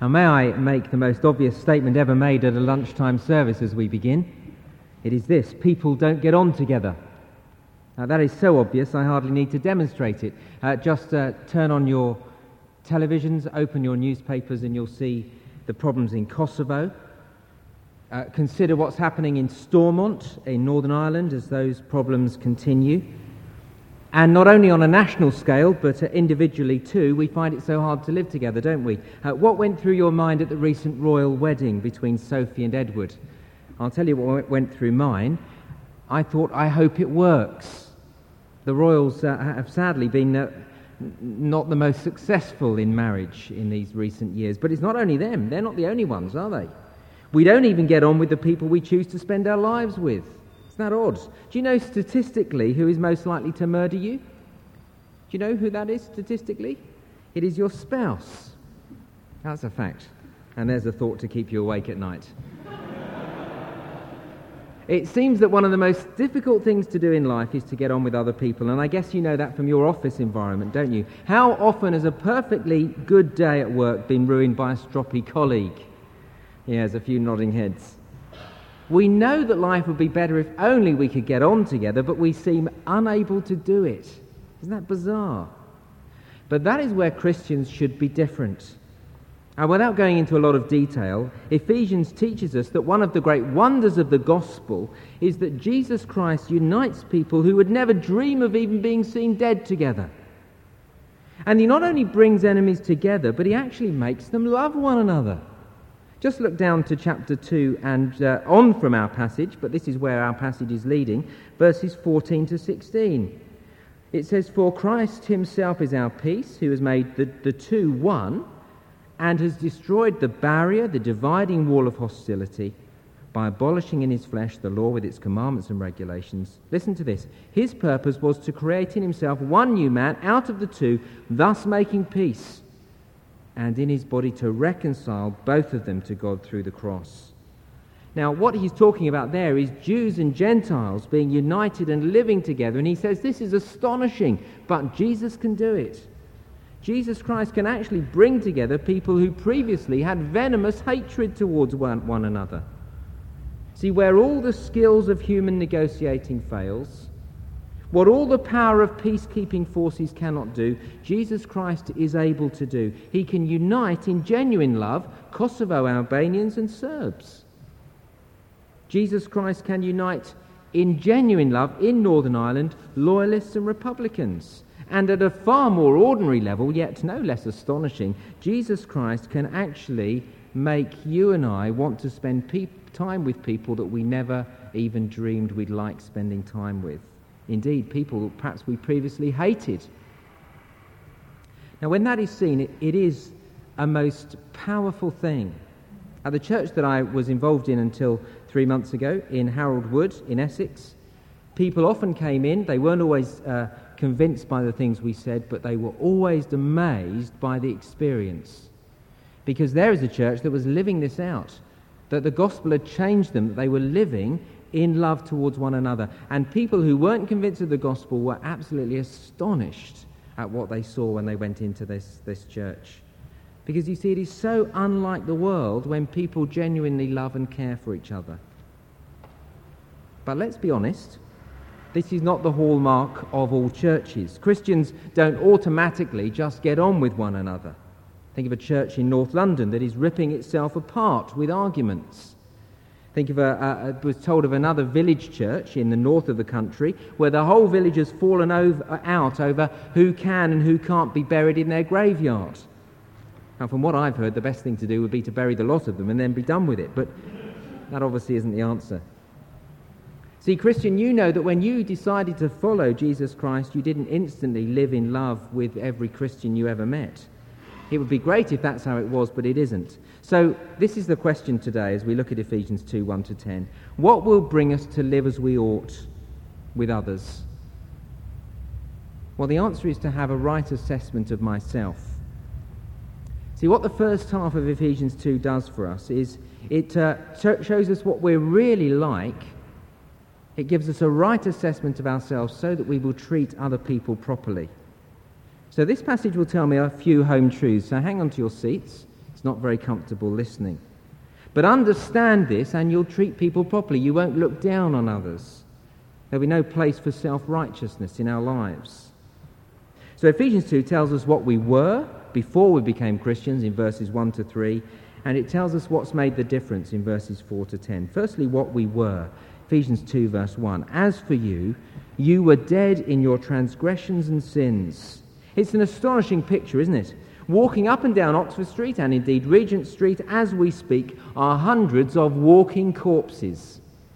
Now, may I make the most obvious statement ever made at a lunchtime service as we begin? It is this: people don't get on together. Now, that is so obvious I hardly need to demonstrate it. Just turn on your televisions, open your newspapers, and you'll see the problems in Kosovo. Consider what's happening in Stormont in Northern Ireland as those problems continue. And not only on a national scale, but individually too, we find it so hard to live together, don't we? What went through your mind at the recent royal wedding between Sophie and Edward? I'll tell you what went through mine. I thought, I hope it works. The royals have sadly been not the most successful in marriage in these recent years. But it's not only them. They're not the only ones, are they? We don't even get on with the people we choose to spend our lives with. Isn't that odd? Do you know statistically who is most likely to murder you? Do you know who that is statistically? It is your spouse. That's a fact. And there's a thought to keep you awake at night. It seems that one of the most difficult things to do in life is to get on with other people, and I guess you know that from your office environment, don't you? How often has a perfectly good day at work been ruined by a stroppy colleague? Yes, a few nodding heads. We know that life would be better if only we could get on together, but we seem unable to do it. Isn't that bizarre? But that is where Christians should be different. And without going into a lot of detail, Ephesians teaches us that one of the great wonders of the gospel is that Jesus Christ unites people who would never dream of even being seen dead together. And he not only brings enemies together, but he actually makes them love one another. Just look down to chapter 2 and on from our passage, but this is where our passage is leading, verses 14 to 16. It says, "For Christ himself is our peace, who has made the two one, and has destroyed the barrier, the dividing wall of hostility, by abolishing in his flesh the law with its commandments and regulations." Listen to this. "His purpose was to create in himself one new man out of the two, thus making peace, and in his body to reconcile both of them to God through the cross." Now, what he's talking about there is Jews and Gentiles being united and living together, and he says this is astonishing, but Jesus can do it. Jesus Christ can actually bring together people who previously had venomous hatred towards one another. See, where all the skills of human negotiating fails, what all the power of peacekeeping forces cannot do, Jesus Christ is able to do. He can unite in genuine love Kosovo Albanians and Serbs. Jesus Christ can unite in genuine love in Northern Ireland Loyalists and Republicans. And at a far more ordinary level, yet no less astonishing, Jesus Christ can actually make you and I want to spend time with people that we never even dreamed we'd like spending time with. Indeed, people perhaps we previously hated. Now, when that is seen, it is a most powerful thing. At the church that I was involved in until 3 months ago, in Harold Wood, in Essex, people often came in. They weren't always convinced by the things we said, but they were always amazed by the experience. Because there is a church that was living this out, that the gospel had changed them, that they were living in love towards one another. And people who weren't convinced of the gospel were absolutely astonished at what they saw when they went into this church. Because you see, it is so unlike the world when people genuinely love and care for each other. But let's be honest, this is not the hallmark of all churches. Christians don't automatically just get on with one another. Think of a church in North London that is ripping itself apart with arguments. Think of was told of another village church in the north of the country where the whole village has fallen out over who can and who can't be buried in their graveyard. Now, from what I've heard, the best thing to do would be to bury the lot of them and then be done with it. But that obviously isn't the answer. See, Christian, you know that when you decided to follow Jesus Christ, you didn't instantly live in love with every Christian you ever met. It would be great if that's how it was, but it isn't. So this is the question today as we look at Ephesians 2, 1-10. What will bring us to live as we ought with others? Well, the answer is to have a right assessment of myself. See, what the first half of Ephesians 2 does for us is it shows us what we're really like. It gives us a right assessment of ourselves so that we will treat other people properly. So this passage will tell me a few home truths. So hang on to your seats. It's It's not very comfortable listening. But understand this and you'll treat people properly. You won't look down on others. There'll be no place for self-righteousness in our lives. So Ephesians 2 tells us what we were before we became Christians in verses 1 to 3, and it tells us what's made the difference in verses 4 to 10. Firstly, what we were. Ephesians 2 verse 1. As for you, you were dead in your transgressions and sins. It's an astonishing picture, isn't it? Walking up and down Oxford Street and indeed Regent Street as we speak are hundreds of walking corpses.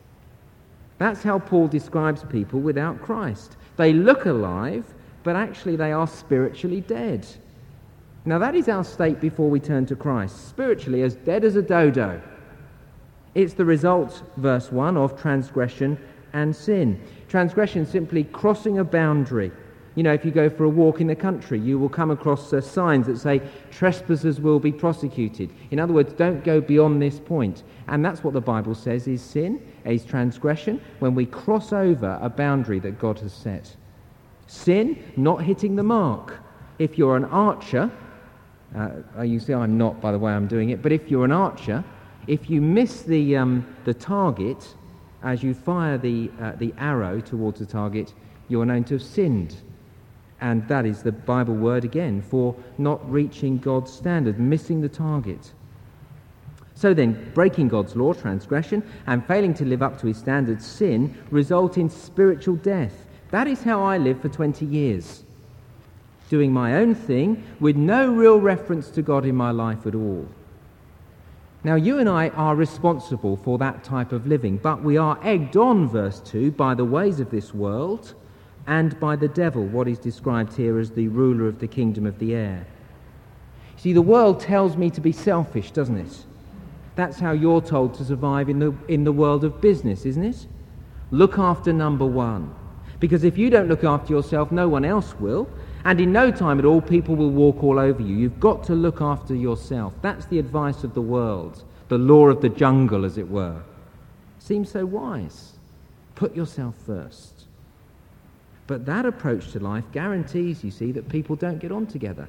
That's how Paul describes people without Christ. They look alive, but actually they are spiritually dead. Now that is our state before we turn to Christ, spiritually as dead as a dodo. It's the result, verse 1, of transgression and sin. Transgression simply crossing a boundary. You know, if you go for a walk in the country, you will come across signs that say trespassers will be prosecuted. In other words, don't go beyond this point. And that's what the Bible says is sin, is transgression, when we cross over a boundary that God has set. Sin, not hitting the mark. If you're an archer, you see I'm not by the way I'm doing it, but if you're an archer, if you miss the target as you fire the arrow towards the target, you're known to have sinned. And that is the Bible word again for not reaching God's standard, missing the target. So then, breaking God's law, transgression, and failing to live up to his standards, sin, result in spiritual death. That is how I lived for 20 years. Doing my own thing with no real reference to God in my life at all. Now, you and I are responsible for that type of living, but we are egged on, verse 2, by the ways of this world and by the devil, what is described here as the ruler of the kingdom of the air. See, the world tells me to be selfish, doesn't it? That's how you're told to survive in the world of business, isn't it? Look after number one. Because if you don't look after yourself, no one else will. And in no time at all, people will walk all over you. You've got to look after yourself. That's the advice of the world, the law of the jungle, as it were. Seems so wise. Put yourself first. But that approach to life guarantees, you see, that people don't get on together.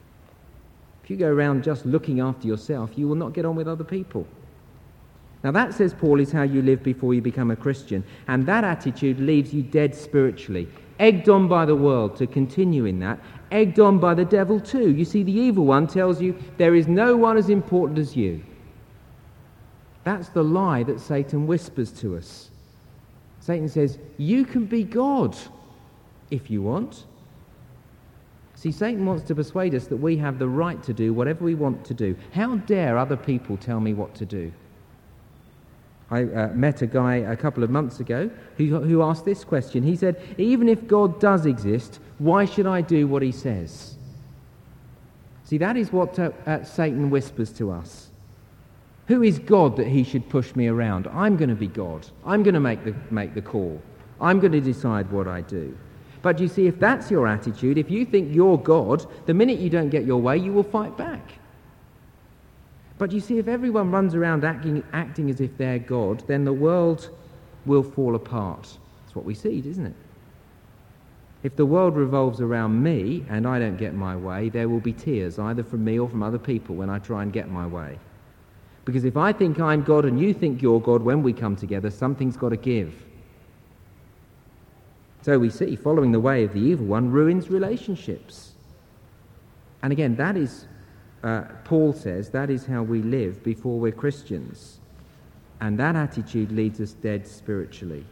If you go around just looking after yourself, you will not get on with other people. Now that, says Paul, is how you live before you become a Christian. And that attitude leaves you dead spiritually. Egged on by the world to continue in that. Egged on by the devil too. You see, the evil one tells you there is no one as important as you. That's the lie that Satan whispers to us. Satan says, you can be God if you want. See, Satan wants to persuade us that we have the right to do whatever we want to do. How dare other people tell me what to do? I met a guy a couple of months ago who asked this question. He said, even if God does exist, why should I do what he says? See, that is what Satan whispers to us. Who is God that he should push me around? I'm going to be God. I'm going to make the call. I'm going to decide what I do. But you see, if that's your attitude, if you think you're God, the minute you don't get your way, you will fight back. But you see, if everyone runs around acting as if they're God, then the world will fall apart. That's what we see, isn't it? If the world revolves around me and I don't get my way, there will be tears, either from me or from other people, when I try and get my way. Because if I think I'm God and you think you're God, when we come together, something's got to give. So we see, following the way of the evil one ruins relationships. And again, that is, Paul says, that is how we live before we're Christians. And that attitude leads us dead spiritually.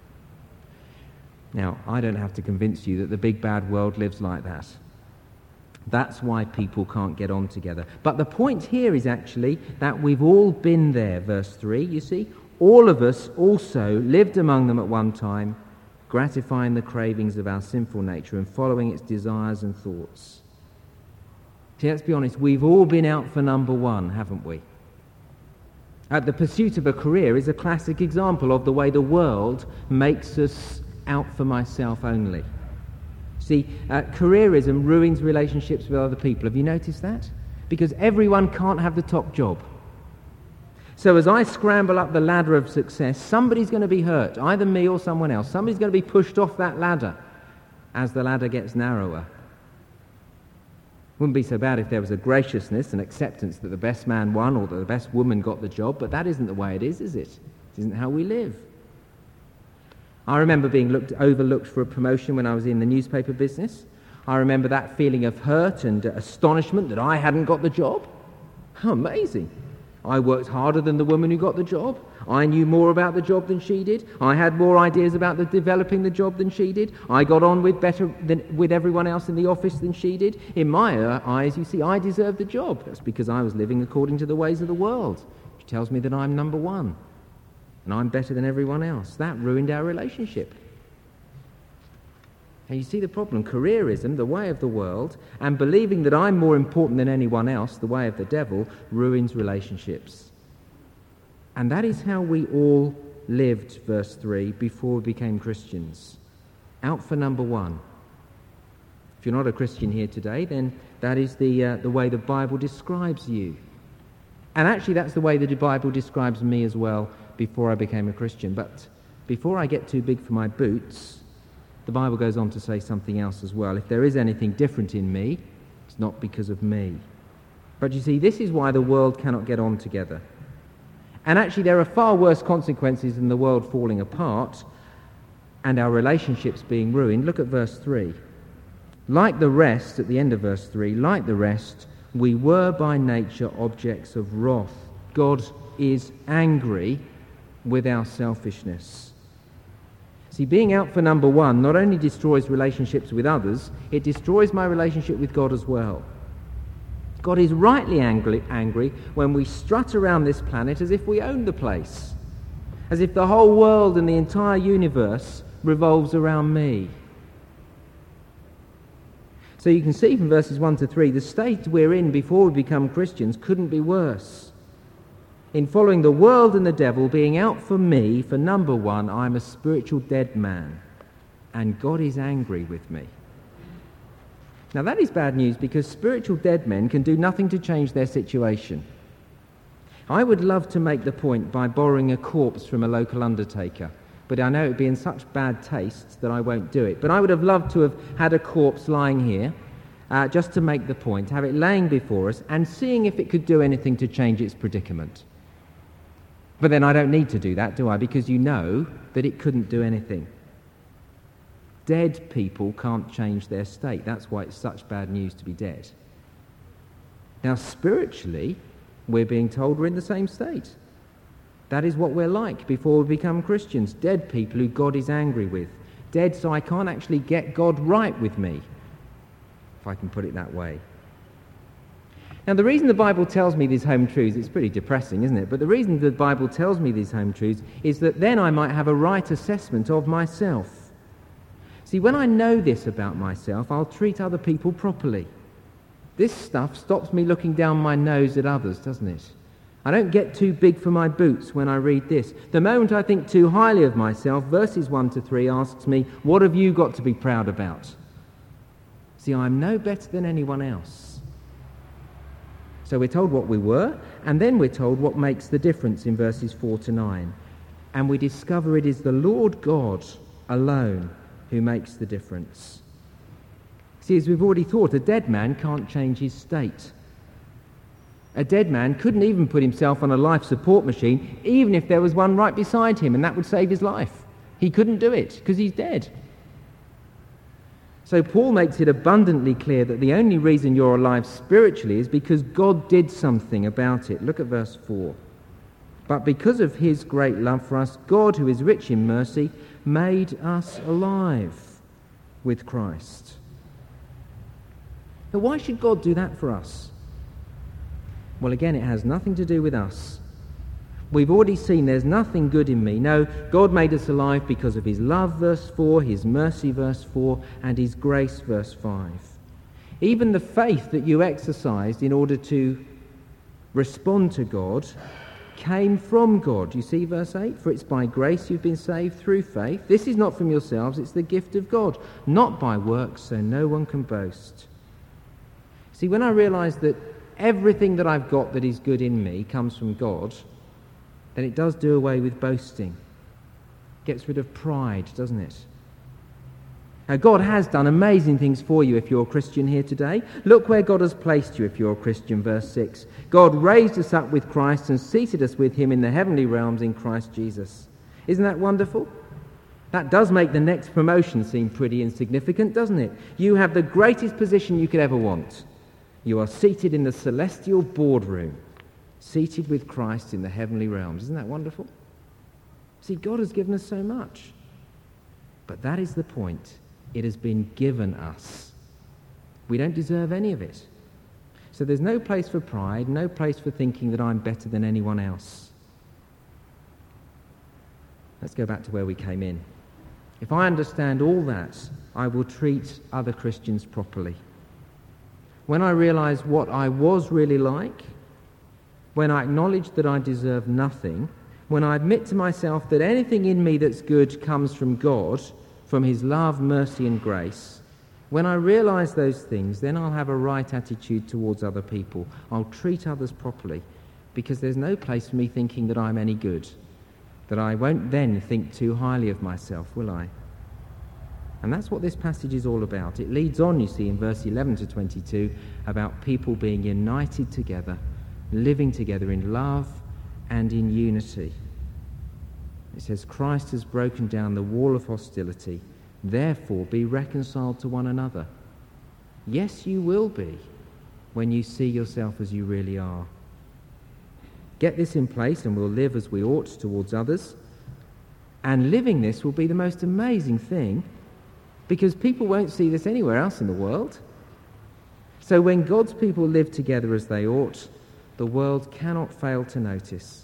Now, I don't have to convince you that the big bad world lives like that. That's why people can't get on together. But the point here is actually that we've all been there, verse 3, you see. All of us also lived among them at one time, gratifying the cravings of our sinful nature and following its desires and thoughts. See, let's be honest, we've all been out for number one, haven't we? The pursuit of a career is a classic example of the way the world makes us out for myself only. See, careerism ruins relationships with other people. Have you noticed that? Because everyone can't have the top job. So as I scramble up the ladder of success, somebody's going to be hurt, either me or someone else. Somebody's going to be pushed off that ladder as the ladder gets narrower. Wouldn't be so bad if there was a graciousness and acceptance that the best man won or that the best woman got the job, but that isn't the way it is it? It isn't how we live. I remember being overlooked for a promotion when I was in the newspaper business. I remember that feeling of hurt and astonishment that I hadn't got the job. How amazing. I worked harder than the woman who got the job. I knew more about the job than she did. I had more ideas about developing the job than she did. I got on with everyone else in the office than she did. In my eyes, you see, I deserved the job. That's because I was living according to the ways of the world, which tells me that I'm number one and I'm better than everyone else. That ruined our relationship. And you see the problem. Careerism, the way of the world, and believing that I'm more important than anyone else, the way of the devil, ruins relationships. And that is how we all lived, verse 3, before we became Christians. Out for number one. If you're not a Christian here today, then that is the way the Bible describes you. And actually that's the way the Bible describes me as well before I became a Christian. But before I get too big for my boots, the Bible goes on to say something else as well. If there is anything different in me, it's not because of me. But you see, this is why the world cannot get on together. And actually there are far worse consequences than the world falling apart and our relationships being ruined. Look at verse 3. Like the rest, at the end of verse 3, like the rest, we were by nature objects of wrath. God is angry with our selfishness. See, being out for number one not only destroys relationships with others, it destroys my relationship with God as well. God is rightly angry when we strut around this planet as if we own the place, as if the whole world and the entire universe revolves around me. So you can see from verses 1 to 3, the state we're in before we become Christians couldn't be worse. In following the world and the devil, being out for me, for number one, I'm a spiritual dead man, and God is angry with me. Now that is bad news because spiritual dead men can do nothing to change their situation. I would love to make the point by borrowing a corpse from a local undertaker, but I know it would be in such bad taste that I won't do it. But I would have loved to have had a corpse lying here, just to make the point, have it laying before us and seeing if it could do anything to change its predicament. But then I don't need to do that, do I? Because you know that it couldn't do anything. Dead people can't change their state. That's why it's such bad news to be dead. Now, spiritually, we're being told we're in the same state. That is what we're like before we become Christians. Dead people who God is angry with. Dead so I can't actually get God right with me, if I can put it that way. Now, the reason the Bible tells me these home truths, it's pretty depressing, isn't it? But the reason the Bible tells me these home truths is that then I might have a right assessment of myself. See, when I know this about myself, I'll treat other people properly. This stuff stops me looking down my nose at others, doesn't it? I don't get too big for my boots when I read this. The moment I think too highly of myself, verses 1 to 3 asks me, what have you got to be proud about? See, I'm no better than anyone else. So we're told what we were, and then we're told what makes the difference in verses 4 to 9. And we discover it is the Lord God alone who makes the difference. See, as we've already thought, a dead man can't change his state. A dead man couldn't even put himself on a life support machine, even if there was one right beside him, and that would save his life. He couldn't do it, because he's dead. So Paul makes it abundantly clear that the only reason you're alive spiritually is because God did something about it. Look at verse 4. But because of his great love for us, God, who is rich in mercy, made us alive with Christ. Now, why should God do that for us? Well, again, it has nothing to do with us. We've already seen there's nothing good in me. No, God made us alive because of his love, verse 4, his mercy, verse 4, and his grace, verse 5. Even the faith that you exercised in order to respond to God came from God. You see verse 8? For it's by grace you've been saved through faith. This is not from yourselves, it's the gift of God, not by works, so no one can boast. See, when I realise that everything that I've got that is good in me comes from God, then it does do away with boasting. Gets rid of pride, doesn't it? Now, God has done amazing things for you if you're a Christian here today. Look where God has placed you if you're a Christian, verse 6. God raised us up with Christ and seated us with him in the heavenly realms in Christ Jesus. Isn't that wonderful? That does make the next promotion seem pretty insignificant, doesn't it? You have the greatest position you could ever want. You are seated in the celestial boardroom, seated with Christ in the heavenly realms. Isn't that wonderful? See, God has given us so much. But that is the point. It has been given us. We don't deserve any of it. So there's no place for pride, no place for thinking that I'm better than anyone else. Let's go back to where we came in. If I understand all that, I will treat other Christians properly. When I realize what I was really like, when I acknowledge that I deserve nothing, when I admit to myself that anything in me that's good comes from God, from his love, mercy and grace, when I realize those things, then I'll have a right attitude towards other people. I'll treat others properly, because there's no place for me thinking that I'm any good, that I won't then think too highly of myself, will I? And that's what this passage is all about. It leads on, you see, in verse 11 to 22, about people being united together, living together in love and in unity. It says, Christ has broken down the wall of hostility. Therefore, be reconciled to one another. Yes, you will be when you see yourself as you really are. Get this in place and we'll live as we ought towards others. And living this will be the most amazing thing, because people won't see this anywhere else in the world. So when God's people live together as they ought, the world cannot fail to notice.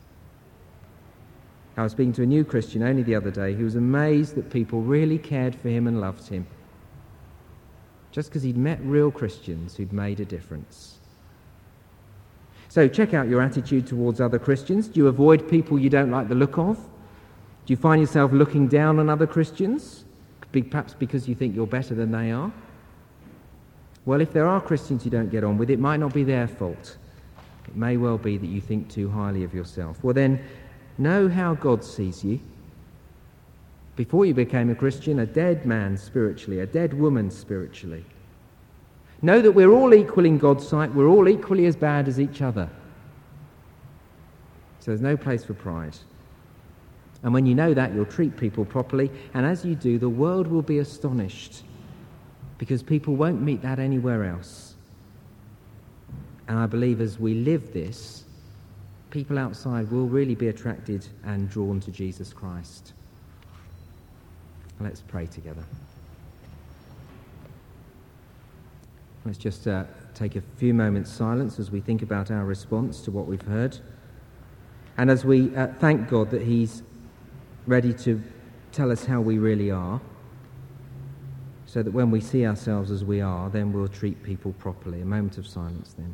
I was speaking to a new Christian only the other day who was amazed that people really cared for him and loved him, just because he'd met real Christians who'd made a difference. So check out your attitude towards other Christians. Do you avoid people you don't like the look of? Do you find yourself looking down on other Christians, perhaps because you think you're better than they are? Well, if there are Christians you don't get on with, it might not be their fault. It may well be that you think too highly of yourself. Well then, know how God sees you. Before you became a Christian, a dead man spiritually, a dead woman spiritually. Know that we're all equal in God's sight. We're all equally as bad as each other. So there's no place for pride. And when you know that, you'll treat people properly. And as you do, the world will be astonished, because people won't meet that anywhere else. And I believe as we live this, people outside will really be attracted and drawn to Jesus Christ. Let's pray together. Let's just take a few moments' silence as we think about our response to what we've heard. And as we thank God that he's ready to tell us how we really are, so that when we see ourselves as we are, then we'll treat people properly. A moment of silence then.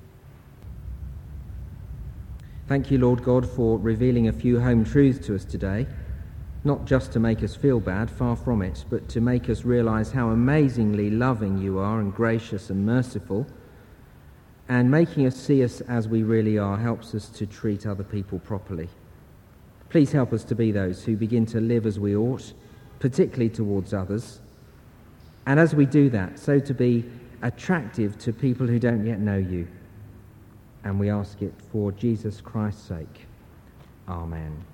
Thank you, Lord God, for revealing a few home truths to us today, not just to make us feel bad, far from it, but to make us realize how amazingly loving you are and gracious and merciful, and making us see us as we really are helps us to treat other people properly. Please help us to be those who begin to live as we ought, particularly towards others, and as we do that, so to be attractive to people who don't yet know you. And we ask it for Jesus Christ's sake. Amen.